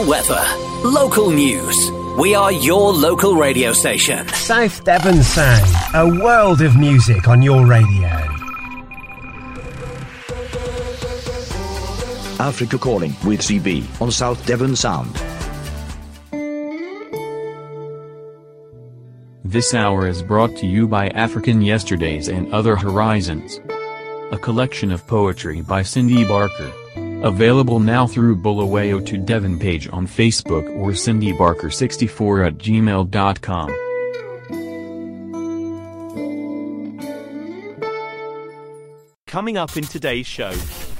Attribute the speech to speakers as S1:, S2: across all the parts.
S1: Weather, local news. We are your local radio station.
S2: South Devon Sound, a world of music on your radio.
S3: Africa Calling with CB on South Devon Sound.
S4: This hour is brought to you by African Yesterdays and Other Horizons, a collection of poetry by Cindy Barker. Available now through Bulawayo to Devon page on Facebook or cindybarker64@gmail.com.
S5: Coming up in today's show.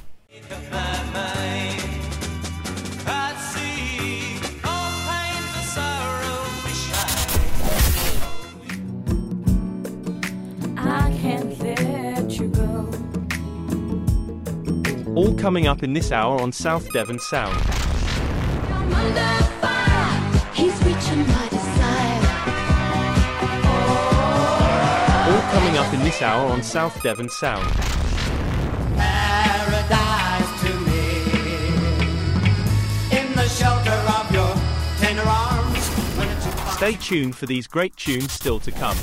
S5: All coming up in this hour on South Devon Sound. All coming up in this hour on South Devon Sound.
S6: Paradise to me, in the shelter of your tender arms.
S5: Stay tuned for these great tunes still to come.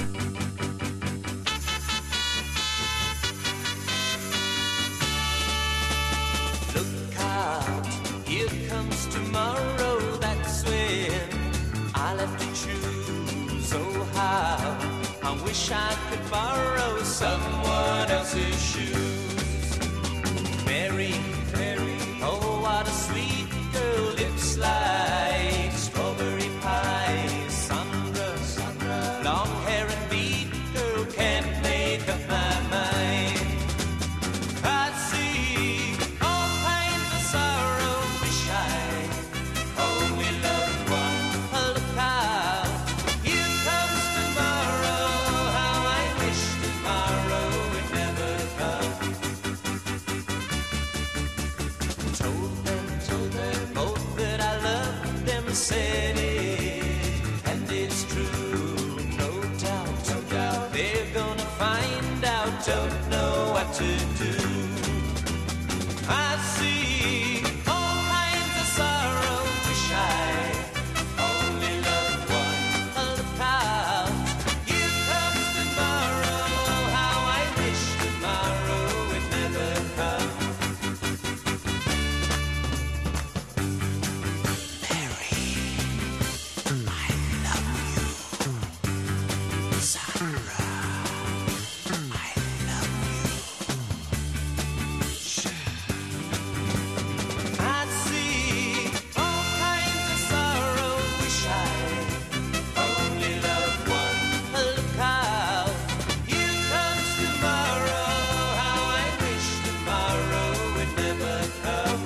S6: Tomorrow, that's when I'll have to choose. Oh, how I wish I could borrow someone else's shoes. Mary, Mary, oh, what a sweet girl, lips like strawberry pie. Sandra, Sandra, long hair and beat, girl, can't make up my mind. I see all kinds of sorrow, wish I only loved one. Look out, here comes tomorrow. How I wish tomorrow would never come. Told them both that I loved them, said it, and it's true. No doubt, they're gonna find out. Don't know what to do. I see all kinds of sorrow, wish I only loved one. Look out, here comes tomorrow. How I wish tomorrow would never come. Mary, I love you. Sandra, I love you. I see all kinds of sorrow, wish I only loved one. Look out, here comes tomorrow. How I wish tomorrow would never come.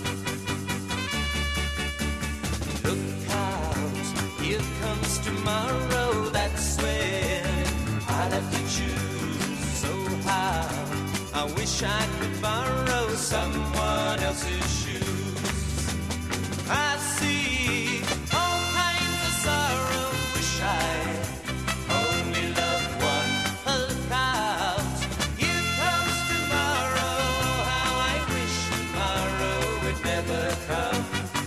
S6: Look out, here comes tomorrow. That's when I'll have to choose. So how I wish I could borrow someone else's shoes. I see all kinds of sorrow, wish I only loved one. Look out, here comes tomorrow. How I wish tomorrow would never come.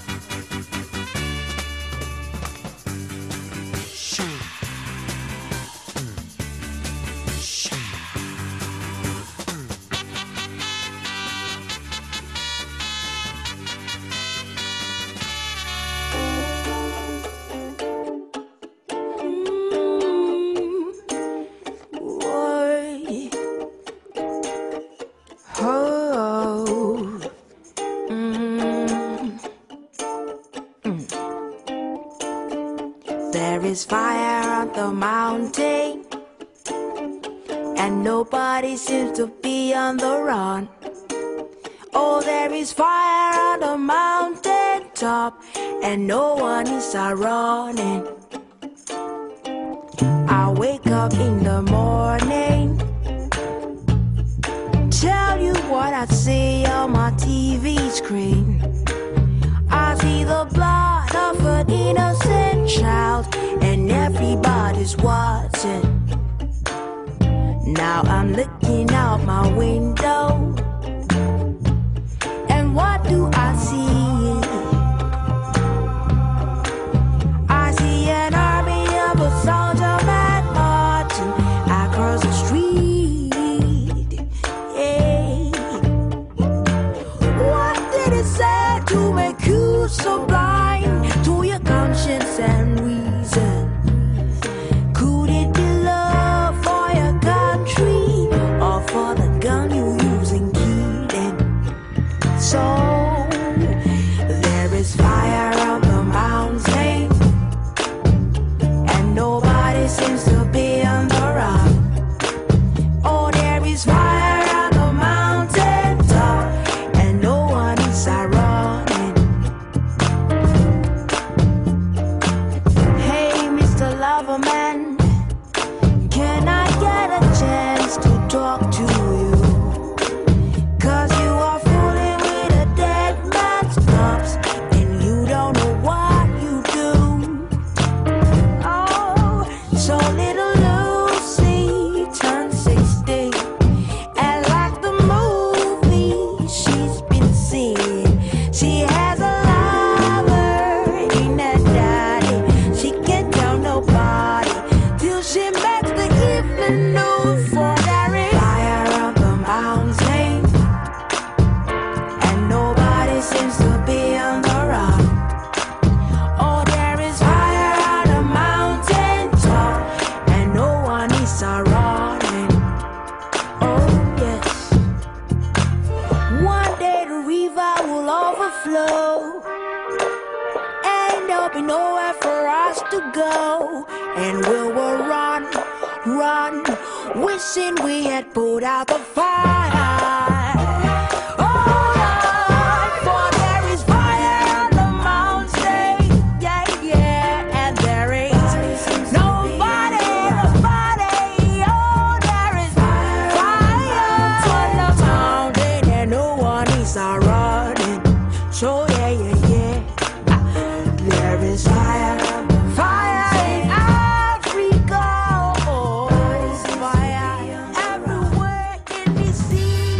S7: There is fire on the mountain, and nobody seems to be on the run. Oh, there is fire on the mountain top, and no one is running. I wake up in the morning, tell you what I see on my TV screen. I see the blood of an innocent child, and everybody's watching. Now I'm looking out my window, and what do I see? so blind to your conscience and reason? Could it be love for your country or for the gun you use in killing? So there is fire on the mountain, and nobody seems to be on the run. Oh, there is fire on the mountain top, and no one is running. Hey, Mr. Loverman, can I get a chance to talk to you? 'Cause you are fooling with a dead man's corpse, and you don't know what you do. Oh, so little Lucy turned 60, and like the movie she's been seeing, she has a lover in her daddy. She can't tell nobody till she makes the evening news. For there is fire on the mountain, and nobody seems to be on the run. Oh, there is fire on the mountain top, and no one is running. Oh, yes. One day the river will overflow, and there'll be nowhere for us to go, and we will run, run, wishing we had put out the fire. Oh, Lord, for there is fire on the mountain, yeah, yeah, and there is nobody, nobody. Oh, there is fire on the mountain, and no one is running. So yeah, yeah, yeah, there is fire, fire in Africa. Oh, fire everywhere in this sea.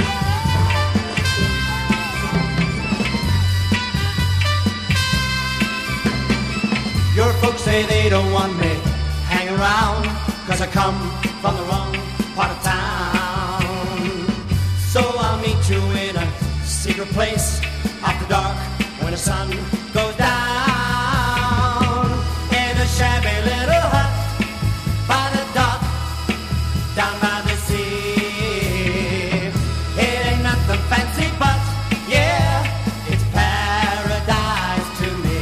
S6: Your folks say they don't want me hang around, 'cause I come from the wrong part of town. So I'll meet you in a secret place after dark when the sun goes down, in a shabby little hut by the dock down by the sea. It ain't nothing fancy, but yeah, it's paradise to me.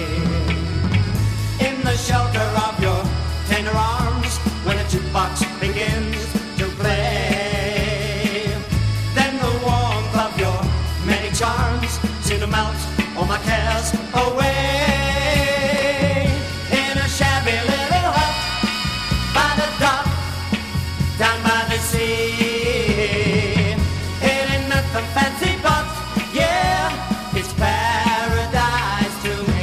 S6: In the shelter of your tender arms, when the jukebox begins to play, then the warmth of your many charms seem to melt all my cares away. In a shabby little hut by the dock down by the sea, it ain't nothing fancy, but yeah, it's paradise to me.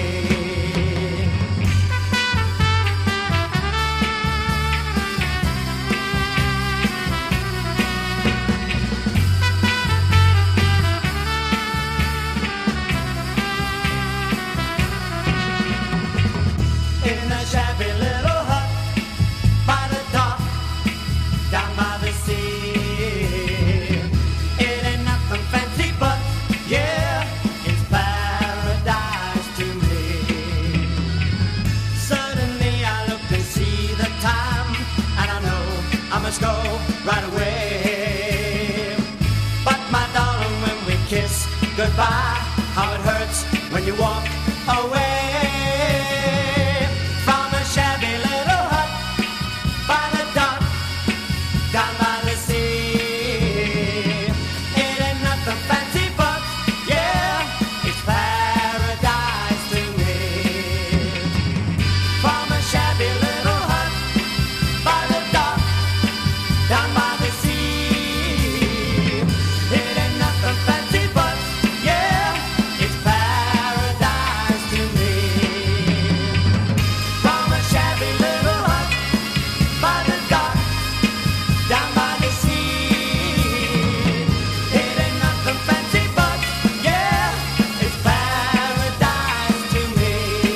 S6: In a shabby little hut by the dock down by the sea, it ain't nothing fancy, but yeah, it's paradise to me. Suddenly I look and see the time, and I know I must go right away. But my darling, when we kiss goodbye, how it hurts when you walk away. From a shabby little hut by the dock down by the sea, it ain't nothing fancy, but yeah, it's paradise to me. From a shabby little hut by the dock down by the sea, it ain't nothing fancy, but yeah, it's paradise to me. From a shabby little hut by the dock down by the sea, it ain't nothing fancy, but yeah, it's paradise to me.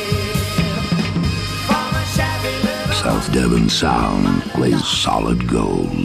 S6: From a shabby little
S3: South Devon Sound plays solid gold.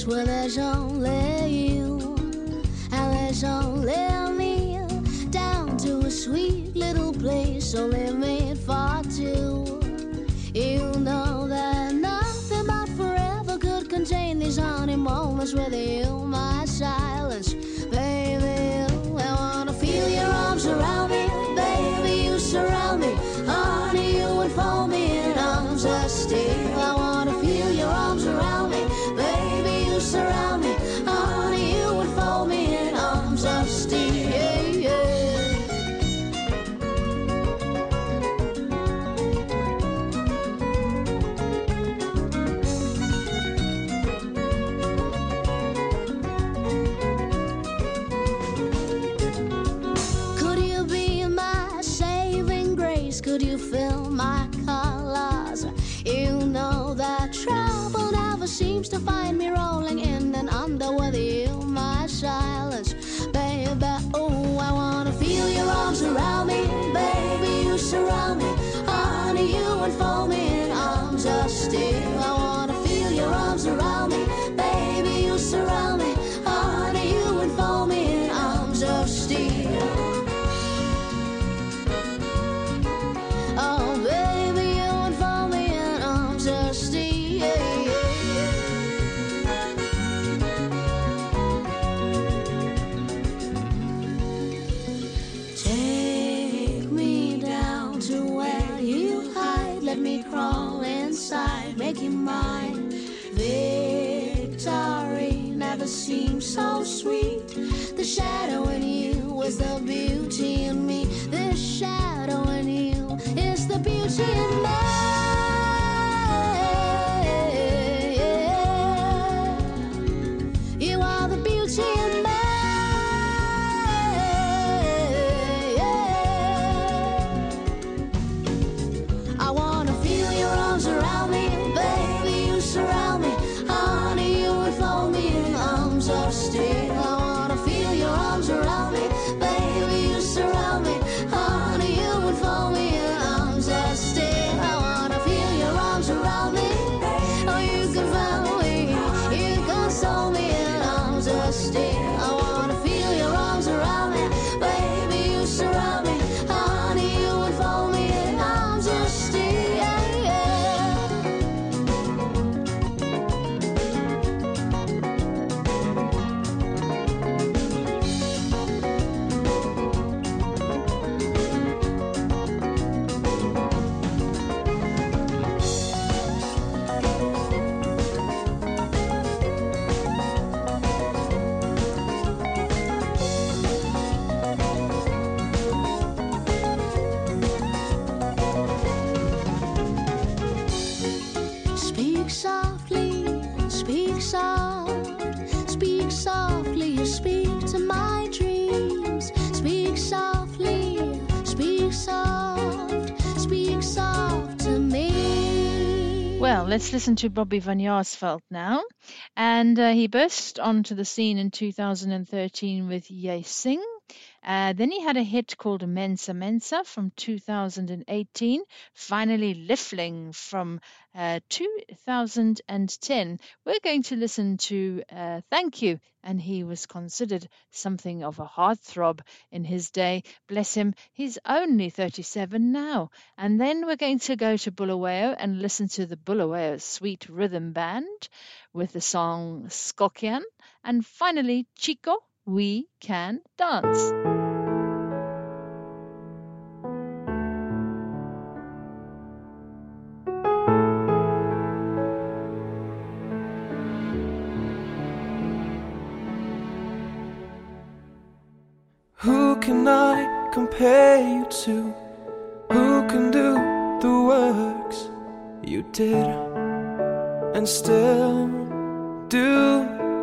S8: where there's only you, and there's only me, down to a sweet little place only made for two. You know that nothing but forever could contain these honey moments with you, my silence, baby. I wanna feel your arms around me, baby, you surround me, honey, you enfold me in arms of steel. I wanna feel your arms around me, baby, you surround me, honey, you enfold me in arms of steel. Could you fill my colors? You know that trouble never seems to find me rolling in and under with you, my silence, baby. Oh, I wanna feel your arms around me, baby, you surround me, honey, you enfold me in arms of steel. I wanna feel your arms around me, baby, you surround me, honey, you enfold me in arms of steel. Oh, baby, you enfold me in arms of steel. Take me down to where you hide. Let me crawl inside, make you mine. Victory never seems so sweet. The shadow in you is the beauty in me. The shadow in you is the beauty in me. You are the beauty in me. I wanna feel your arms around me, baby, you surround me, honey, you enfold me in arms of steel. I wanna feel your arms around me, baby, you surround me, honey, you enfold me in arms of steel. I wanna feel your arms around me, oh, you can find me, you console me in arms of steel. I wanna feel your arms around me, baby, you surround me, honey, you enfold me in arms of steel. Speak softly, speak soft, speak softly, you speak to my dreams. Speak softly, speak soft to me.
S9: Well, let's listen to Bobby van Jaarsveld now. And he burst onto the scene in 2013 with Jy Sing. Then he had a hit called Mensa Mensa from 2018. Finally Liffling from 2010. We're going to listen to Thank You. And he was considered something of a heartthrob in his day. Bless him, he's only 37 now. And then we're going to go to Bulawayo and listen to the Bulawayo Sweet Rhythm Band with the song Skokjan. And finally, Chico, We Can Dance.
S10: Who can I compare you to? Who can do the works you did and still do?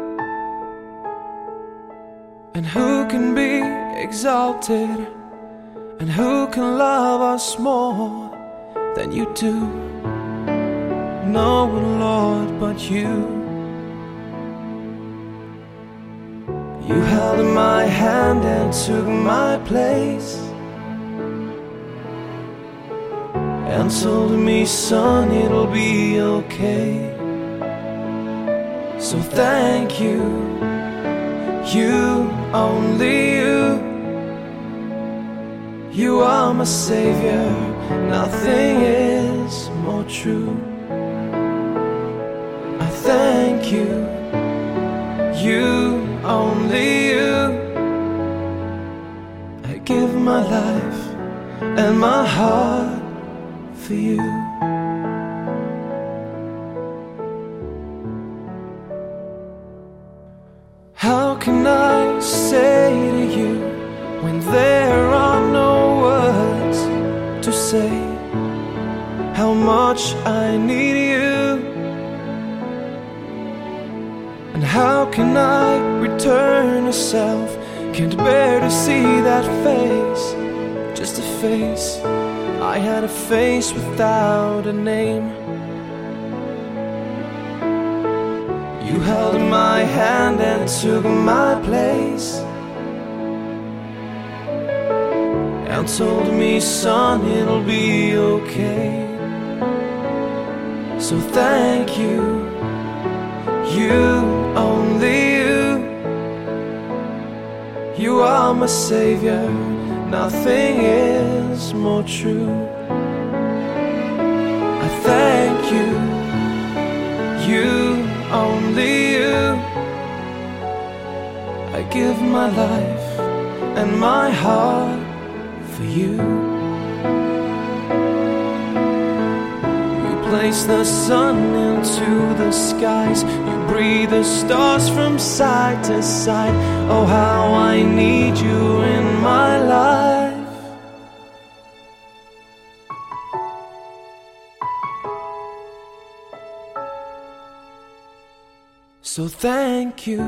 S10: And who can be exalted? And who can love us more than you do? No one, Lord, but you. You held my hand and took my place and told me, son, it'll be okay. So thank you, you, only you. You are my savior, nothing is more true. I thank you, you, only you. I give my life and my heart for you. How can I say to you when there are no words to say how much I need you? And how can I return to self? Can't bear to see that face, just a face I had a face without a name. You held my hand and took my place and told me, son, it'll be okay. So thank you, you, only you. You are my savior, nothing is more true. I thank you, you, only you. I give my life and my heart for you. You place the sun into the skies, you breathe the stars from side to side. Oh, how I need you in my life. So thank you,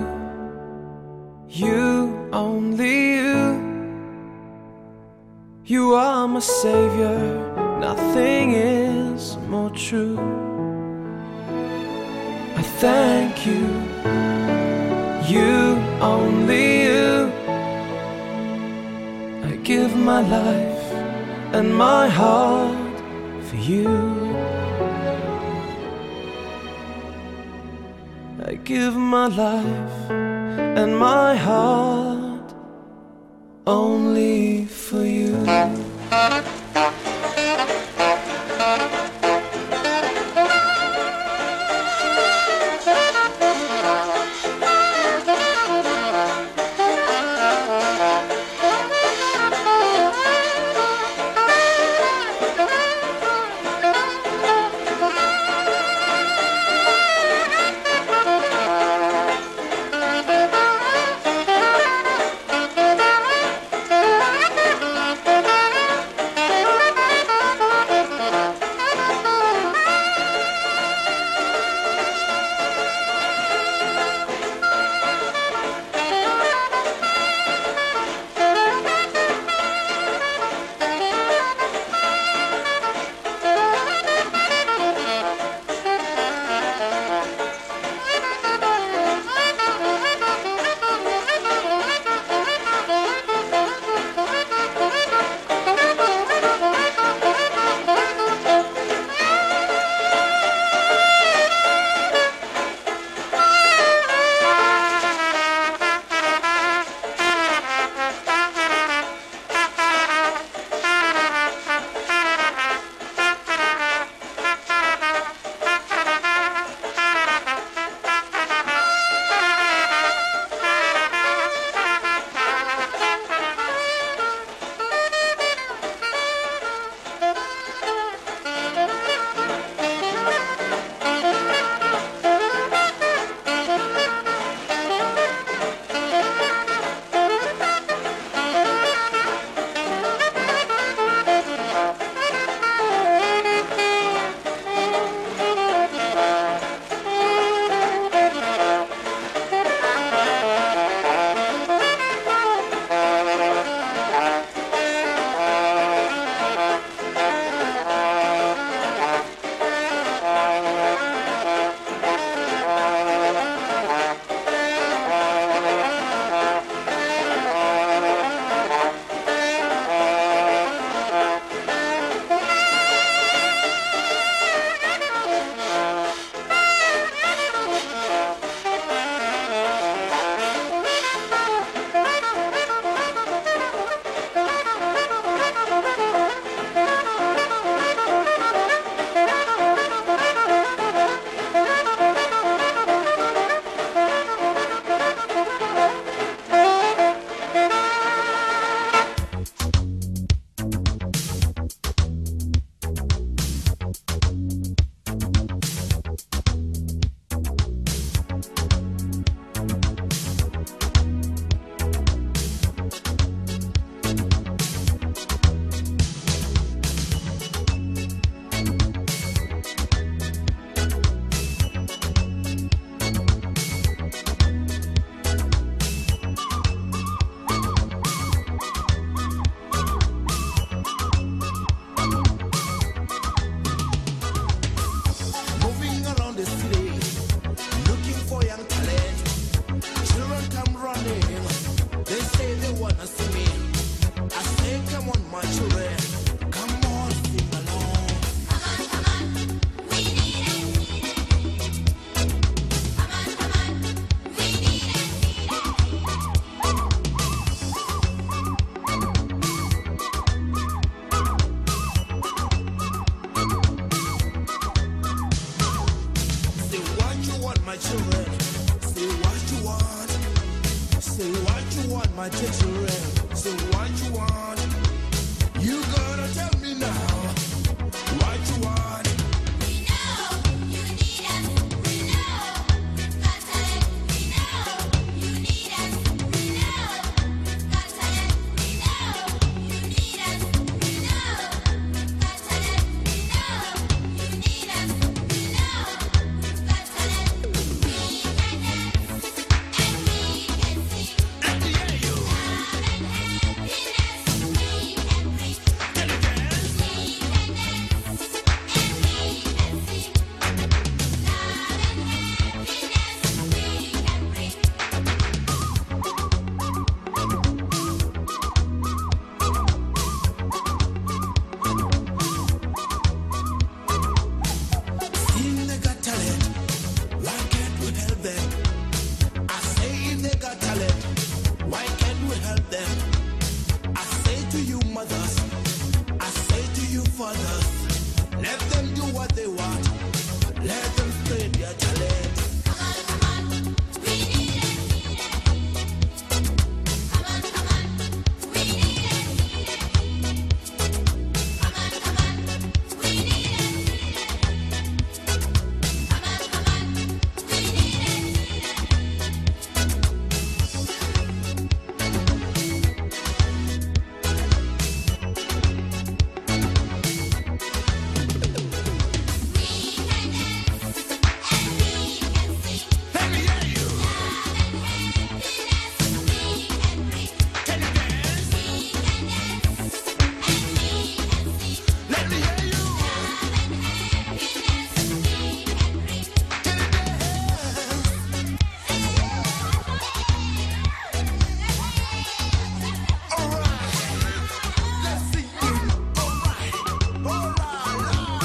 S10: you, only you. You are my savior, nothing is more true. I thank you, you, only you. I give my life and my heart for you. I give my life and my heart only for you.
S11: Say what you want, my dear children. Say what you want. You gotta tell me now what you want.
S8: We know you need us. We know got talent. We know you need us. We know got talent. We know you need us. We know got talent. We know you need us. We know got talent. We can dance and we can sing.
S11: Let me hear you.
S8: Love and happiness we can bring.
S11: Can you dance?
S8: We can dance and we can sing. Love and happiness we can bring.
S11: If they got talent, why can't we help them? I say if they got talent, why can't we help them? I say to you mothers, I say to you fathers, let them do what they want. Let them spread their talent.
S8: Come on, come on, we need it. Come on, come on, we need it. Come on, come on, we need it. Come on, come on, we need
S11: Let me hear you. Can you dance? Let me hear you. Can you dance? All right. Let's see you. All right. All right.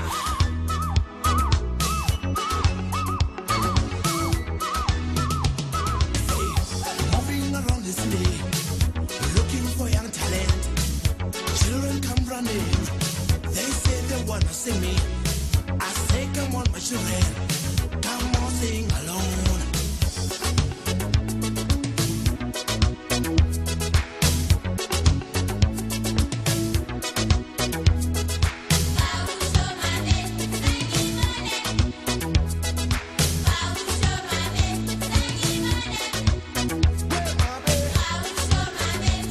S11: Moving around the city, looking for young talent. Children come running, they say they wanna see me. I say, come on, my children, come on, sing alone.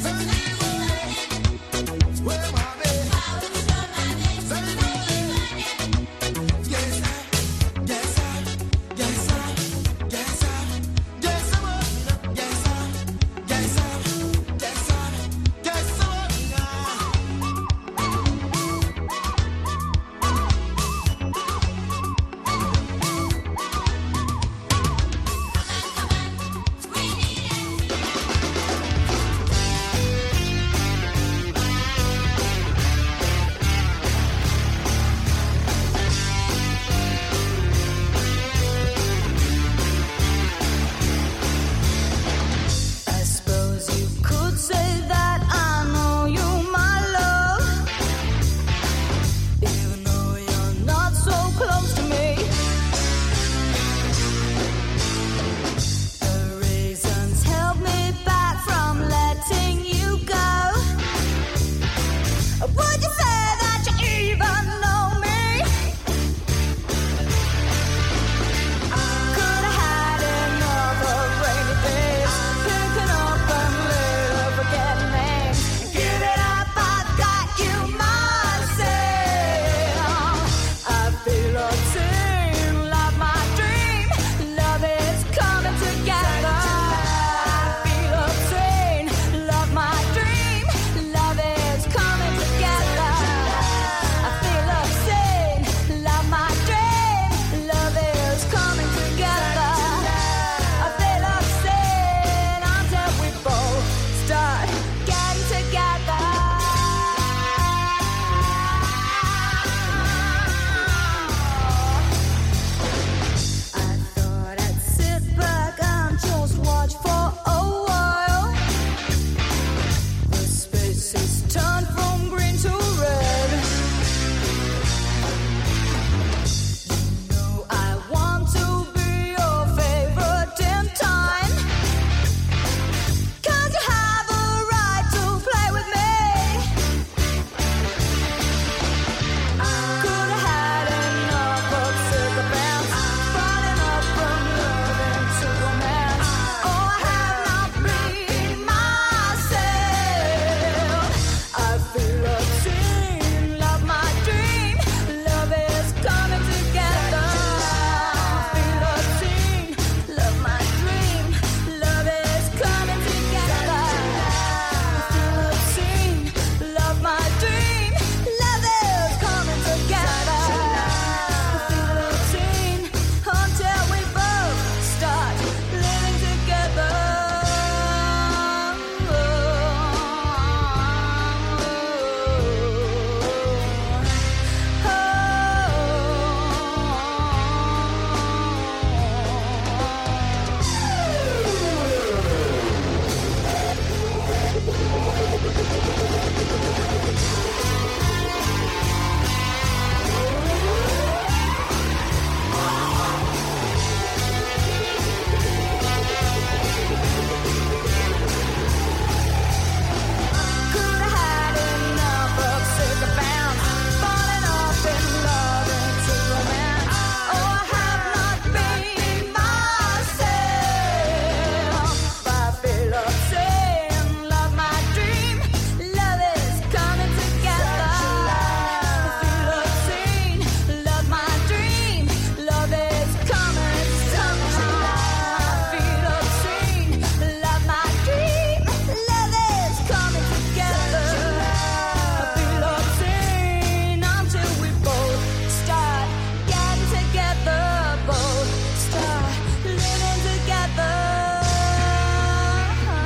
S11: Where my baby?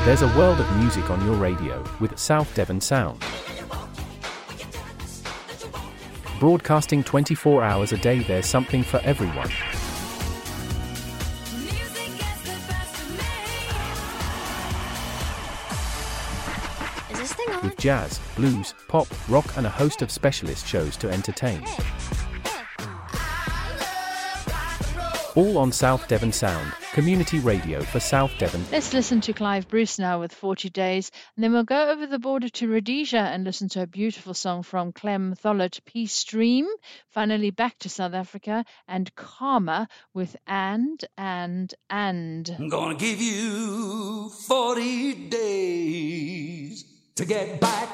S12: There's a world of music on your radio with South Devon Sound. Broadcasting 24 hours a day, there's something for everyone.
S8: Is this thing on?
S12: With jazz, blues, pop, rock and a host of specialist shows to entertain. All on South Devon Sound, community radio for South Devon.
S9: Let's listen to Clive Bruce now with 40 Days, and then we'll go over the border to Rhodesia and listen to a beautiful song from Clem Thollet, Peace Stream, finally back to South Africa, and Karma with And.
S13: I'm gonna give you 40 days to get back.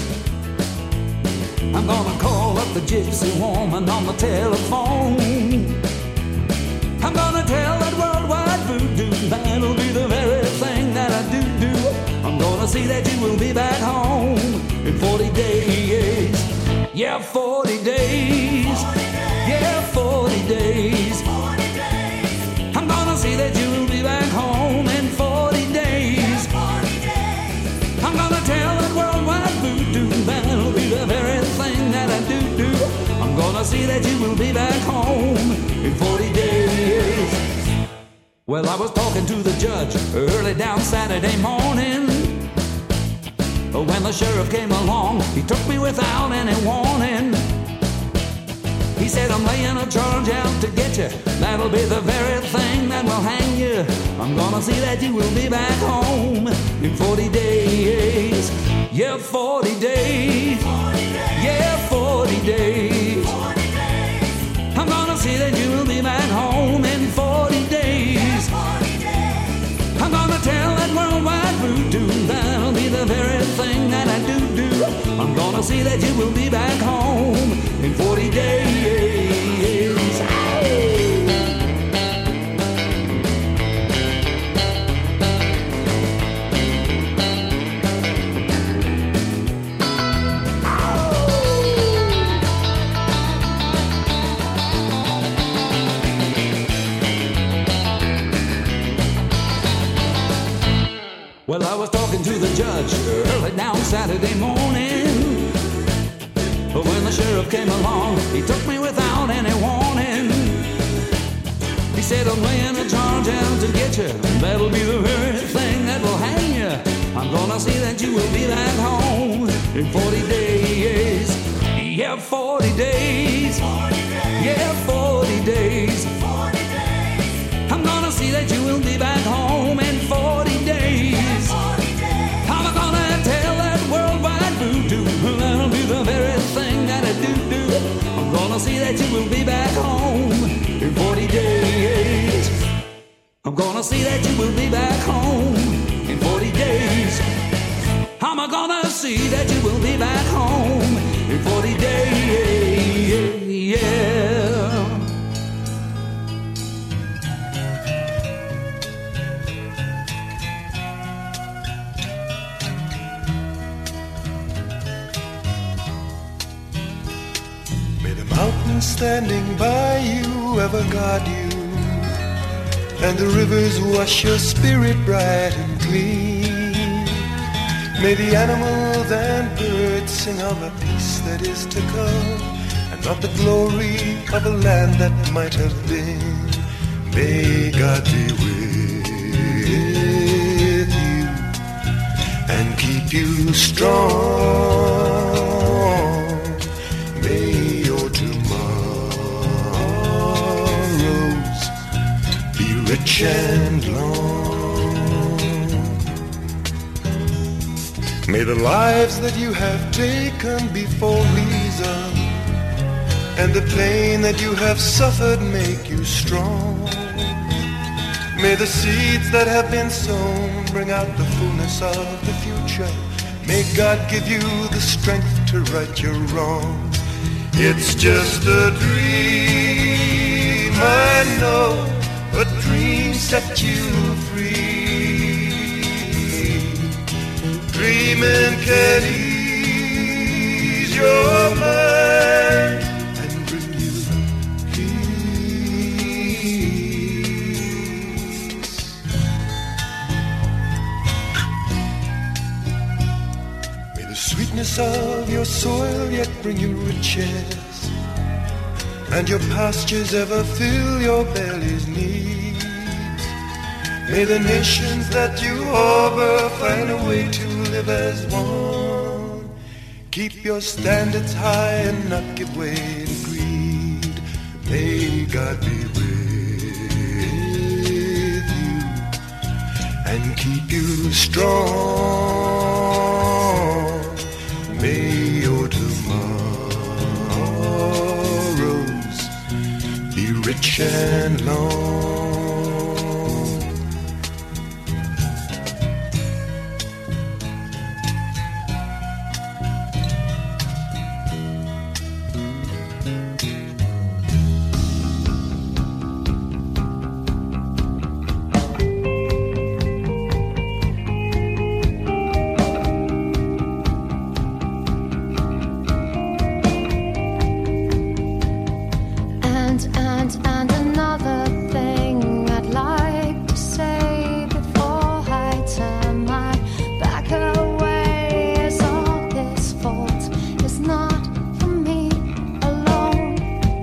S13: I'm gonna call up the gypsy woman on the telephone. I'm gonna tell that worldwide voodoo that'll be the very thing that I do. I'm gonna see that you will be back home in 40 days. Yeah, 40 days. Yeah, 40 days. I'm gonna see that you will be back home in 40 days. I'm gonna tell that worldwide voodoo that'll be the very thing that I do. I'm gonna see that you will be back home in 40 days. Well, I was talking to the judge early down Saturday morning. When the sheriff came along, he took me without any warning. He said, I'm laying a charge out to get you. That'll be the very thing that will hang you. I'm gonna see that you will be back home in 40 days. Yeah, 40 days. Yeah, 40 days. I'm gonna see that you will be back home in 40 days. I'm gonna tell that worldwide voodoo that'll be the very thing that I do. I'm gonna see that you will be back home in 40 days. Well, I was talking to the judge early down Saturday morning. But when the sheriff came along, he took me without any warning. He said, I'm laying a charge out to get you. That'll be the very thing that will hang you. I'm gonna see that you will be back home in 40 days. Yeah, 40 days. Yeah, 40 days. I'm gonna see that you will be back home in 40 days. I'm gonna tell that worldwide voodoo that'll be the very thing that I do. I'm gonna see that you will be back home in 40 days. I'm gonna see that you will be back home in 40 days. I'm gonna see that you will be back home in 40 days. Yeah.
S14: Mountains standing by you ever guard you, and the rivers wash your spirit bright and clean. May the animals and birds sing of a peace that is to come, and of the glory of a land that might have been. May God be with you and keep you strong. May your tomorrows be rich and long. May the lives that you have taken be for reason, and the pain that you have suffered make you strong. May the seeds that have been sown bring out the fullness of the future. May God give you the strength to right your wrongs. It's just a dream, I know, but dreams set you free. Dreaming can ease your mind and bring you peace. goodness of your soil yet bring you riches, and your pastures ever fill your belly's needs. May the nations that you harbor find a way to live as one. Keep your standards high and not give way to greed. May God be with you and keep you strong. May your tomorrows be rich and long.
S8: And another thing I'd like to say before I turn my back away is all this fault is not for me alone.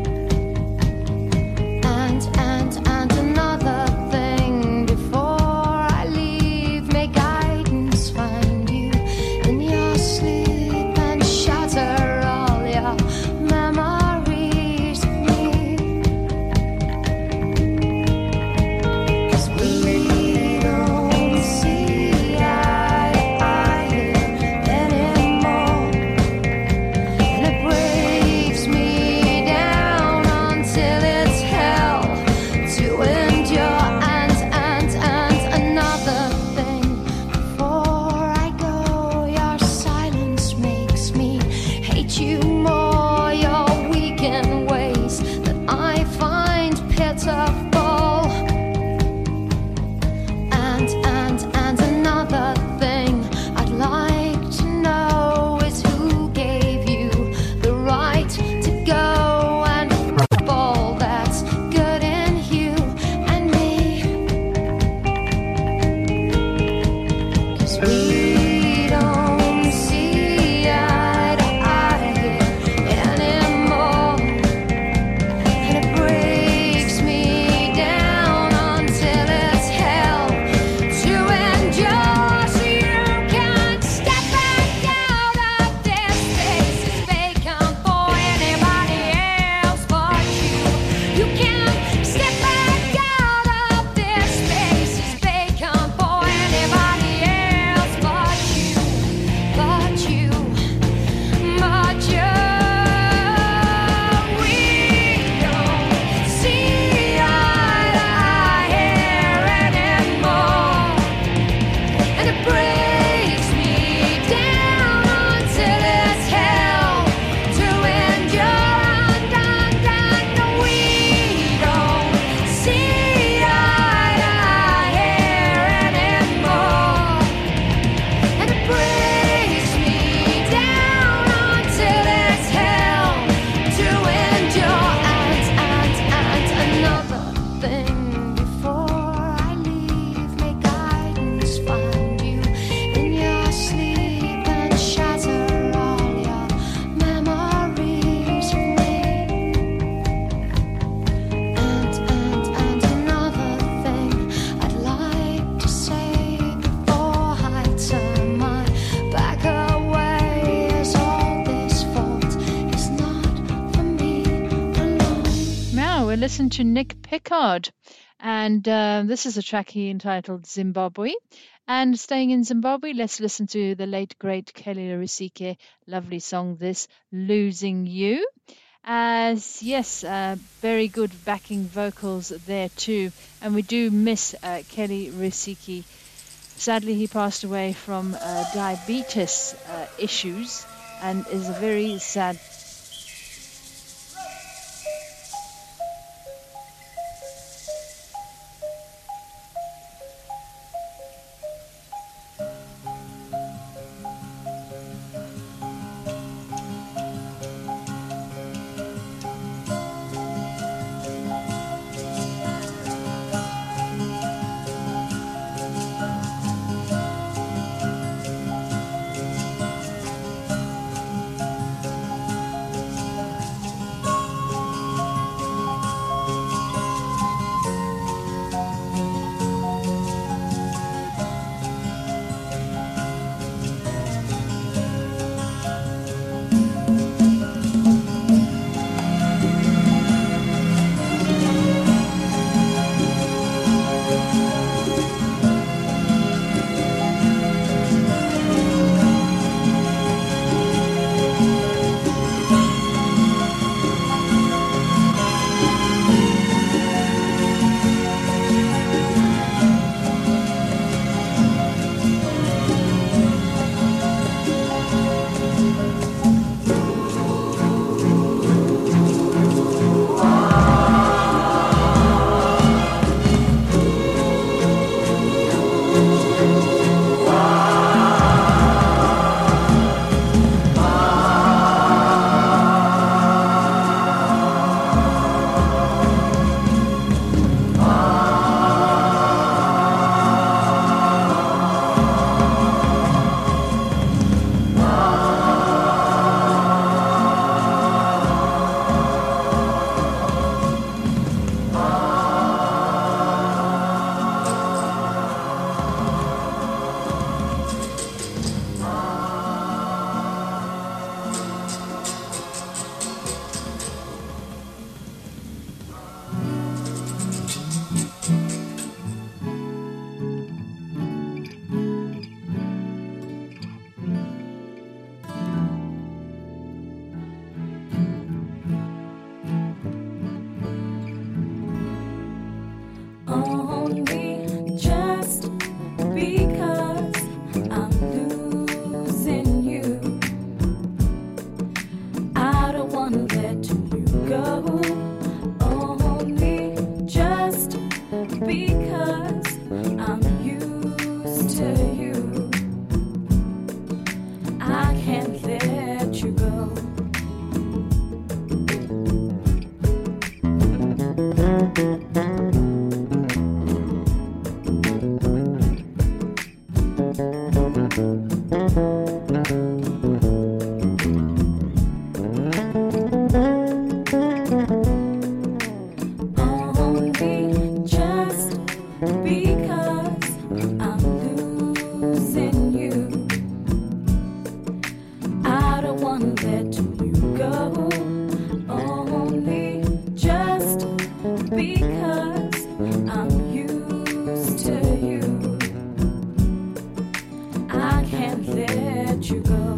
S8: And another thing before I leave, may guidance find you in your sleep and shatter all your memories of me. 'Cause we don't see eye to eye anymore, and it breaks me down until it's hell to endure. And another thing before I go, your silence makes me hate you more. Your weekend ways that I find pitiful. And another thing I'd like to know is who gave you the right to go and f all that's good in you and me. 'Cause we don't see eye to eye anymore, and it breaks me down until it's hell to endure. So you can step back out of this space is vacant for anybody else but you. You can step back out of this space is vacant for anybody else but you, but you, but you. We don't see eye to eye here anymore, and it breaks me down until it's hell to endure. And we don't see eye to eye here anymore, and it breaks me down until it's hell to endure. And another thing before I leave, may guidance find you in your sleep and shatter all your memories of me. And another thing I'd like to say before I turn my back away is all this fault is not for me alone.
S9: Now we'll listen to Nick Pickard, and this is a track he entitled Zimbabwe. And staying in Zimbabwe, let's listen to the late great Kelly Risike. Lovely song, this, Losing You. As yes, very good backing vocals there too. And we do miss Kelly Risike. Sadly, he passed away from diabetes issues, and is a very sad.
S15: losing you. I don't want to let you go, only just because I'm used to you. I can't let you go.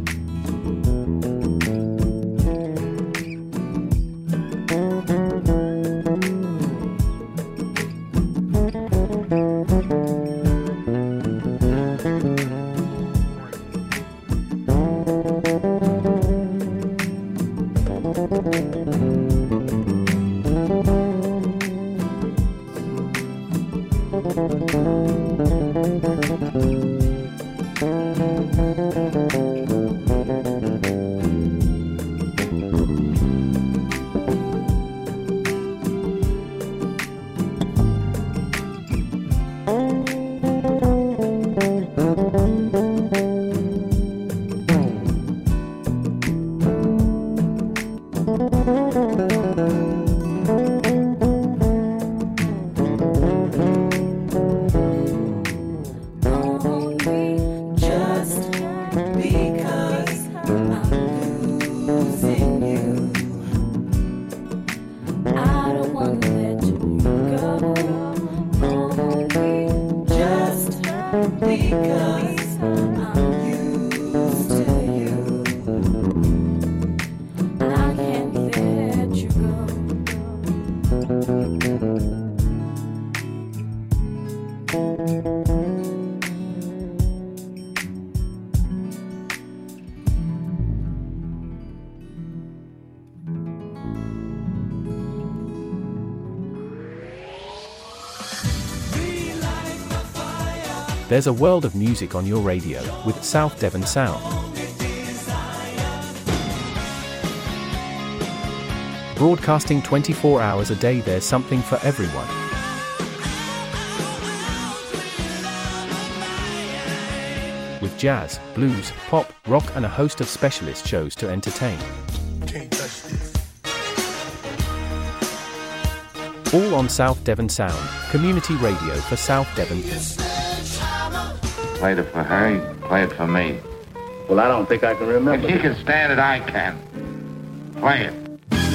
S12: There's a world of music on your radio with South Devon Sound. Broadcasting 24 hours a day, there's something for everyone. With jazz, blues, pop, rock and a host of specialist shows to entertain. All on South Devon Sound, community radio for South Devon.
S16: Played it for her, you play it for me.
S17: Well, I don't think I can remember.
S16: If you can stand it, I can. Play it.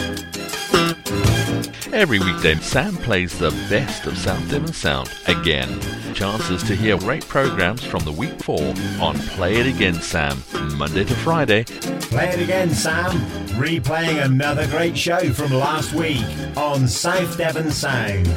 S18: Every weekday, Sam plays the best of South Devon Sound again. Chances to hear great programs from the week before on Play It Again, Sam, Monday to Friday.
S2: Play It Again, Sam, replaying another great show from last week on South Devon Sound.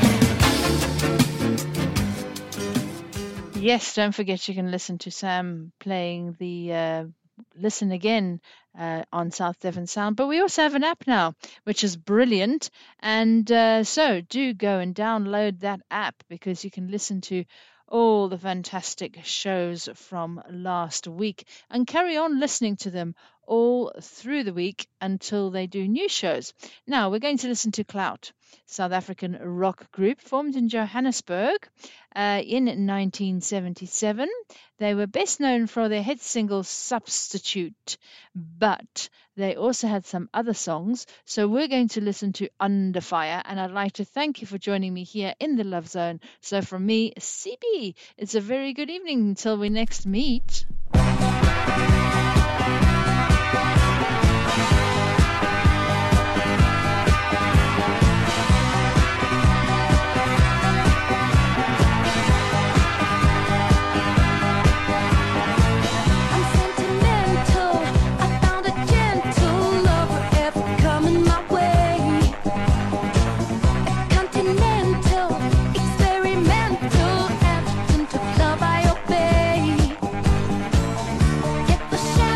S9: Yes, don't forget you can listen to Sam playing the Listen Again on South Devon Sound. But we also have an app now, which is brilliant. And so do go and download that app because you can listen to all the fantastic shows from last week and carry on listening to them all through the week until they do new shows. Now, we're going to listen to Clout, South African rock group formed in Johannesburg in 1977. They were best known for their hit single Substitute, but they also had some other songs. So we're going to listen to Under Fire, and I'd like to thank you for joining me here in the Love Zone. So from me, CB, it's a very good evening until we next meet.
S15: Love I obey. Get the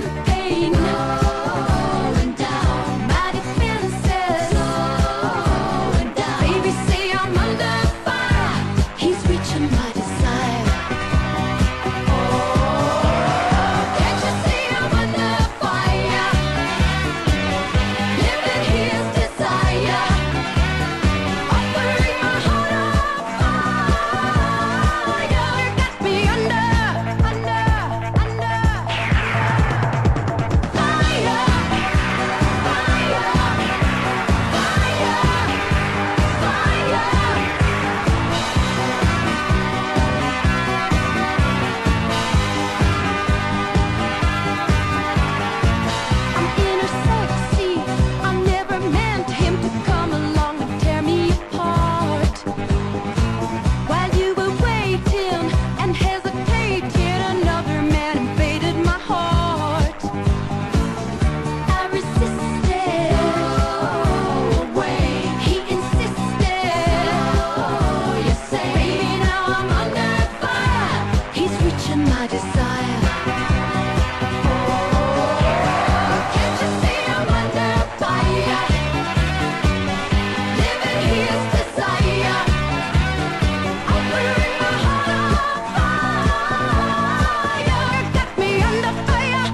S8: reaching my desire. Can't you see I'm under fire? Living here's desire. I'm wearing my heart on fire. Got me under fire.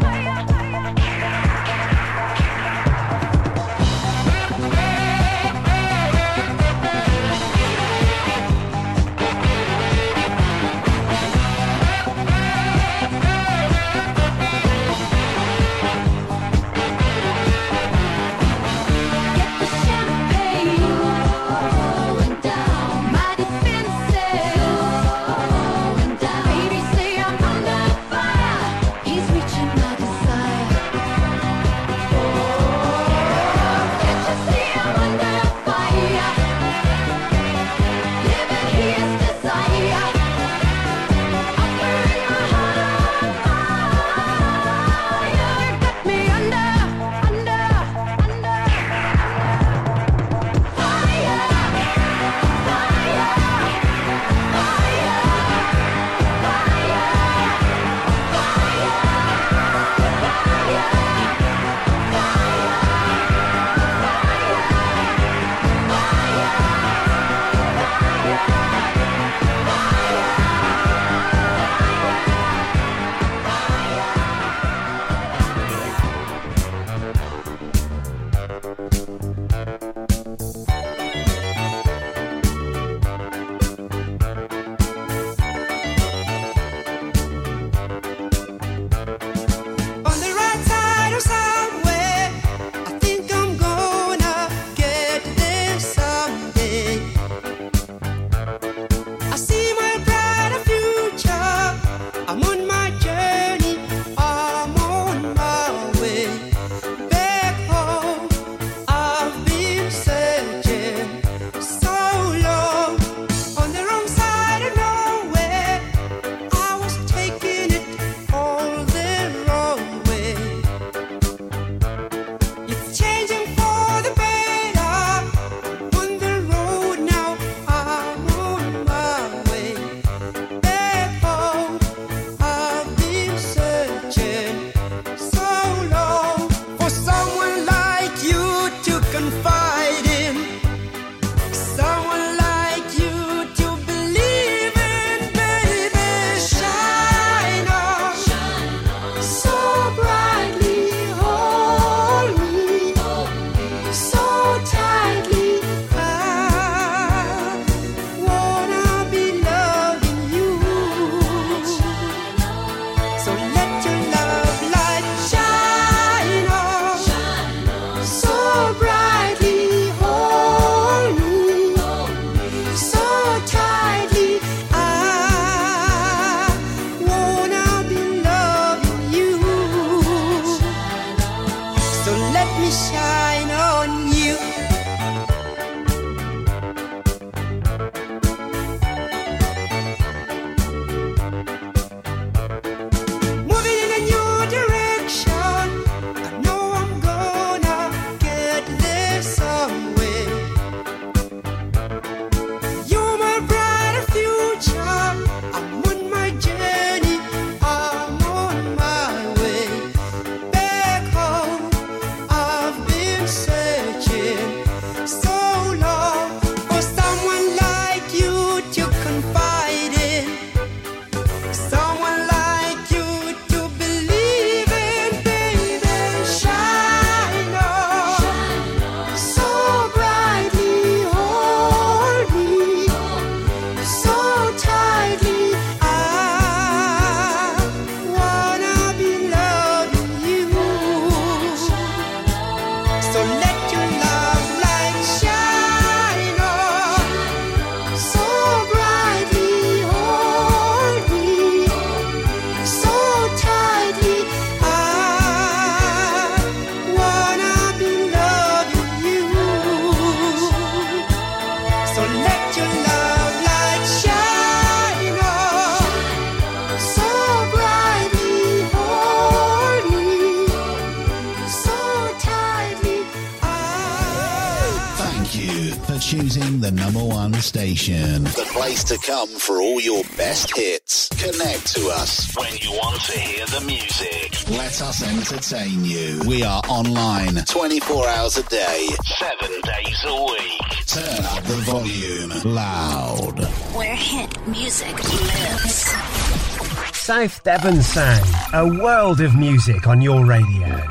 S19: choosing the #1 station.
S20: The place to come for all your best hits.
S19: Connect to us
S1: when you want to hear the music.
S19: Let us entertain you. We are online 24 hours a day,
S1: 7 days a week.
S19: Turn up the volume loud.
S20: Where hit music lives.
S2: South Devon Sound, a world of music on your radio.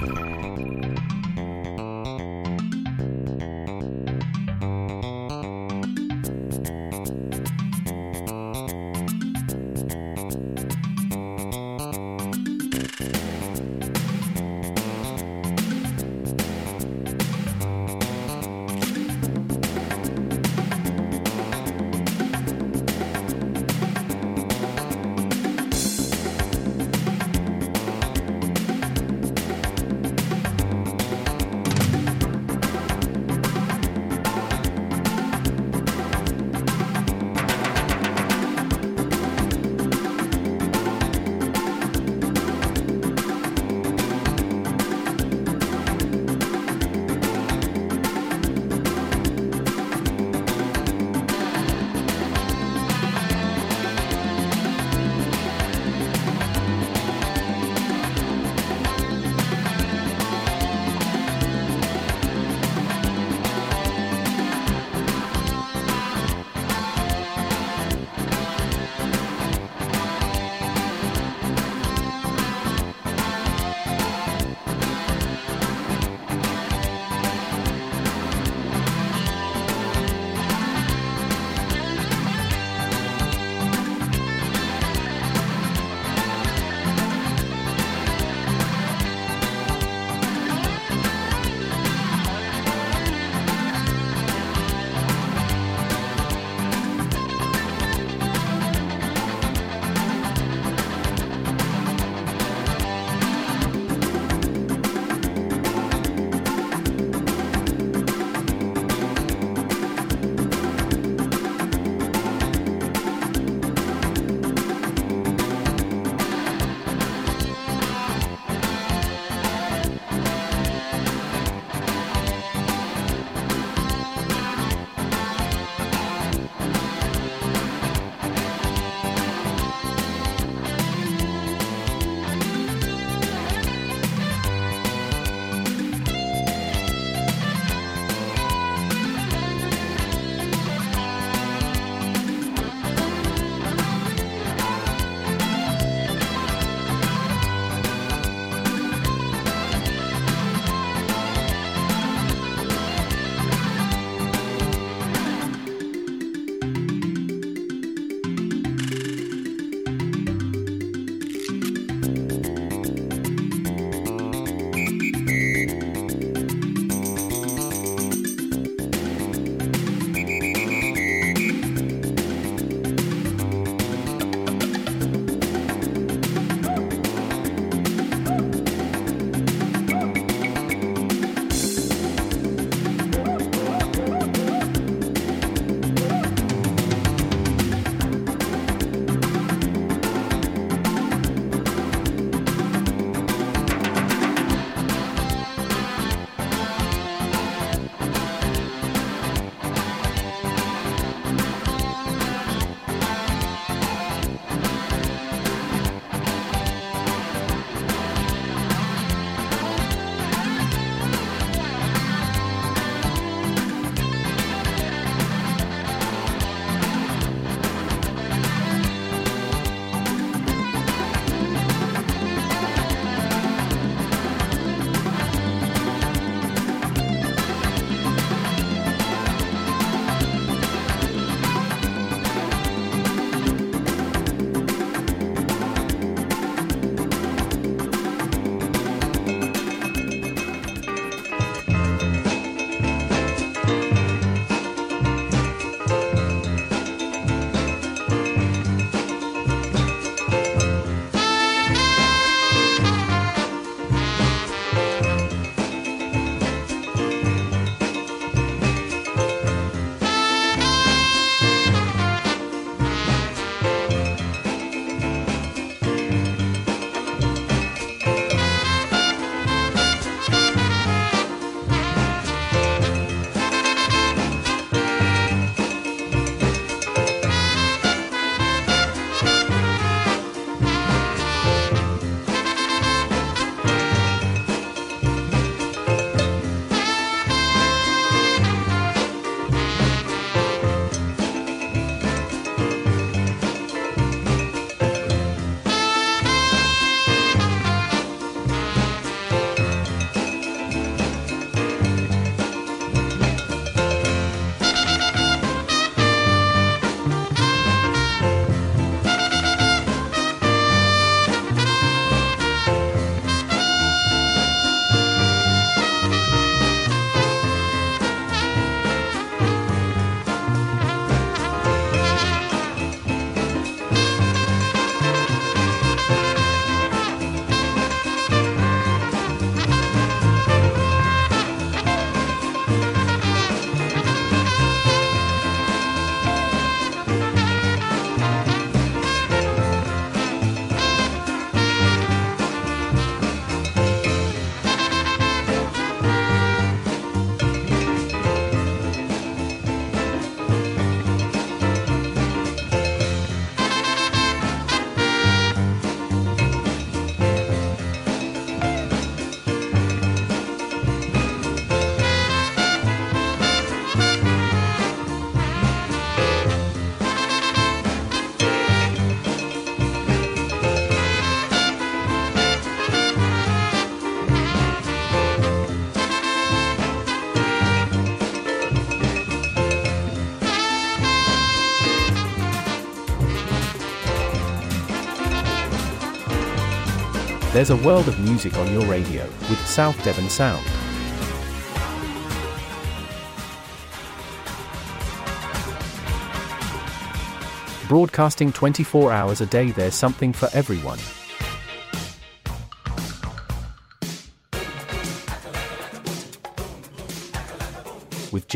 S12: There's a world of music on your radio with South Devon Sound. Broadcasting 24 hours a day, there's something for everyone.